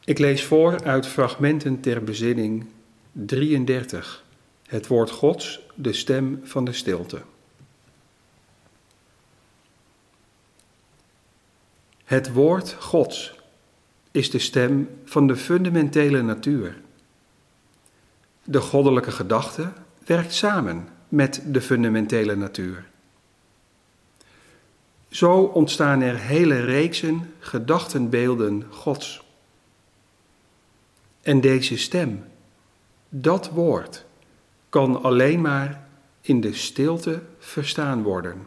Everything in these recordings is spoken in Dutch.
Ik lees voor uit Fragmenten ter bezinning 33. Het woord Gods, de stem van de stilte. Het woord Gods is de stem van de fundamentele natuur. De goddelijke gedachte werkt samen met de fundamentele natuur. Zo ontstaan er hele reeksen gedachtenbeelden Gods. En deze stem, dat woord, kan alleen maar in de stilte verstaan worden.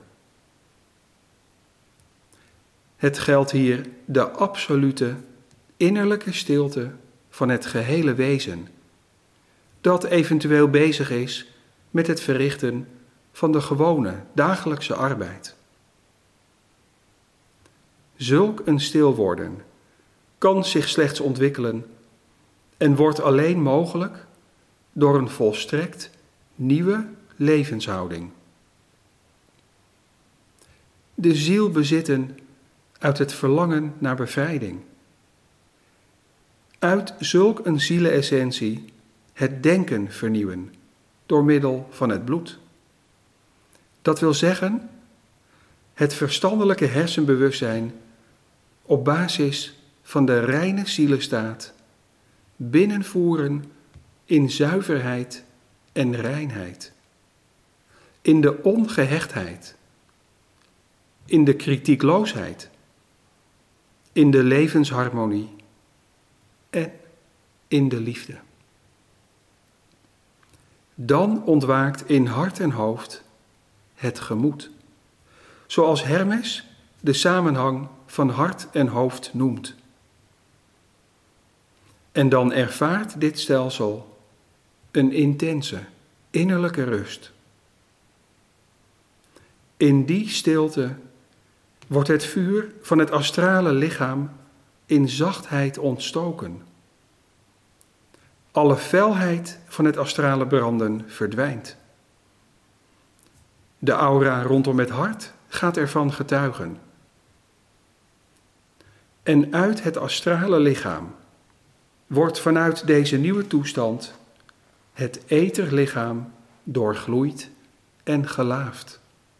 Het geldt hier de absolute innerlijke stilte van het gehele wezen, dat eventueel bezig is met het verrichten van de gewone dagelijkse arbeid. Zulk een stil worden kan zich slechts ontwikkelen en wordt alleen mogelijk door een volstrekt nieuwe levenshouding. De ziel bezitten uit het verlangen naar bevrijding. Uit zulk een zieleessentie het denken vernieuwen door middel van het bloed. Dat wil zeggen, het verstandelijke hersenbewustzijn op basis van de reine zielestaat binnenvoeren in zuiverheid en reinheid, in de ongehechtheid, in de kritiekloosheid, in de levensharmonie en in de liefde. Dan ontwaakt in hart en hoofd het gemoed, zoals Hermes de samenhang van hart en hoofd noemt. En dan ervaart dit stelsel een intense innerlijke rust. In die stilte wordt het vuur van het astrale lichaam in zachtheid ontstoken. Alle felheid van het astrale branden verdwijnt. De aura rondom het hart gaat ervan getuigen. En uit het astrale lichaam wordt vanuit deze nieuwe toestand het etherlichaam doorgloeid en gelaafd.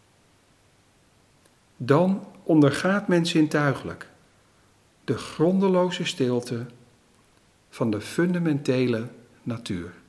Dan ondergaat men zintuigelijk de grondeloze stilte van de fundamentele natuur.